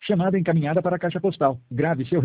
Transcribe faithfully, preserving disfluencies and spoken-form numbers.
Chamada encaminhada para a caixa postal. Grave seu